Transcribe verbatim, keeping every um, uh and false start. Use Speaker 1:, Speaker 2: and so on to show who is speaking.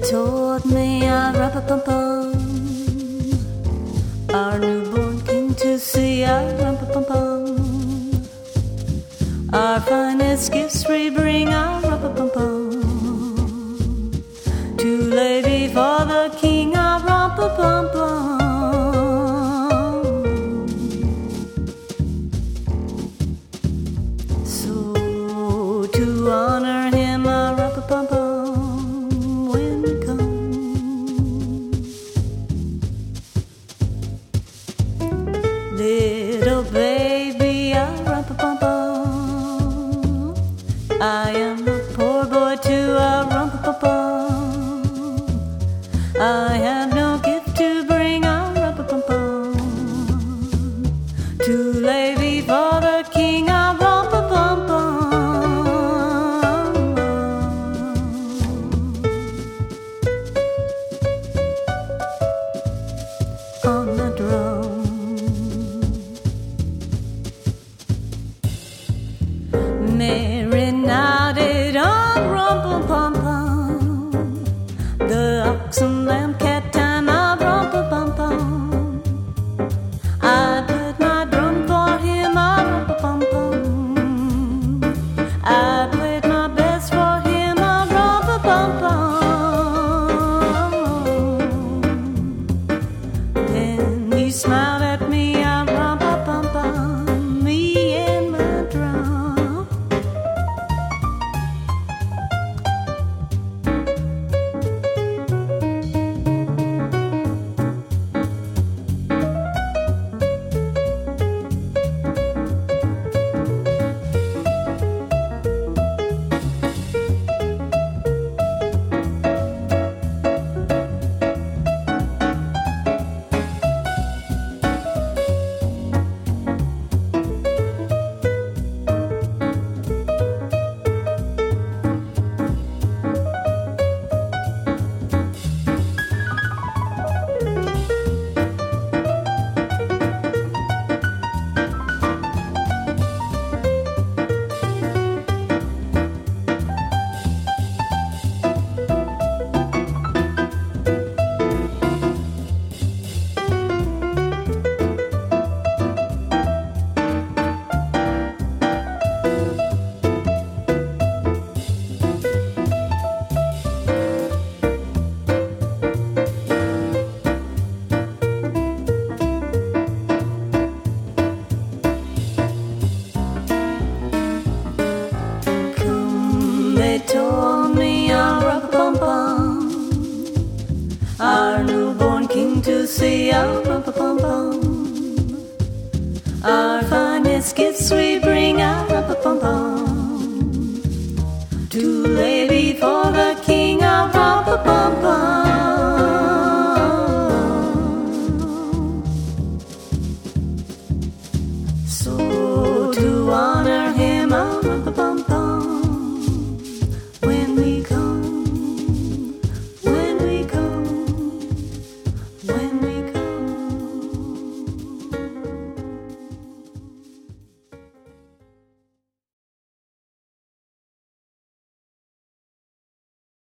Speaker 1: told me, ah, rum-pa-pum-pum, our newborn king to see, ah, rum-pa-pum-pum, our finest gifts we bring, ah, rum-pa-pum-pum, to lay before the king, ah, rum-pa-pum-pum. So to honor him, ah, rum-pa-pum-pum, little baby, ah, rum-pa-pum-pum, I am a poor boy too, ah, rum-pa-pum-pum, I have no gift to bring, ah, rum-pa-pum-pum, to lay before the king, ah, rum-pa-pum-pum. On the drum, Mary nodded on rum-pa-pum-pum, the ox and lamb cat time of rum-pa-pum-pum. I played my drum for him, ah, rum-pa-pum-pum, I played my best for him, ah, rum-pa-pum-pum. Then he smiled at me, ah, rum-pa-pum-pum, me and my drum. They told me, ah, rum-pa-pum-pum, our newborn king to see, ah, rum-pa-pum-pum, our finest gifts we bring, ah, rum-pa-pum-pum, to lay before the king, ah, rum-pa-pum-pum.